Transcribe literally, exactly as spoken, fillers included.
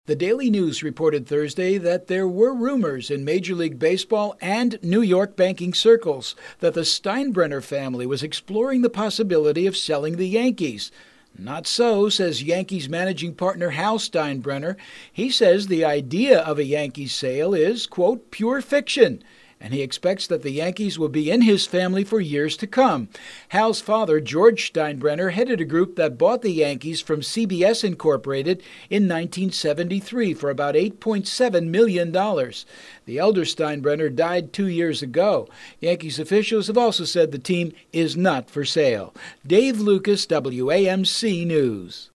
The Daily News reported Thursday that there were rumors in Major League Baseball and New York banking circles that the Steinbrenner family was exploring the possibility of selling the Yankees. Not so, says Yankees managing partner Hal Steinbrenner. He says the idea of a Yankees sale is, quote, pure fiction, and he expects that the Yankees will be in his family for years to come. Hal's father, George Steinbrenner, headed a group that bought the Yankees from C B S Incorporated in nineteen seventy-three for about eight point seven million dollars. The elder Steinbrenner died two years ago. Yankees officials have also said the team is not for sale. Dave Lucas, W A M C News.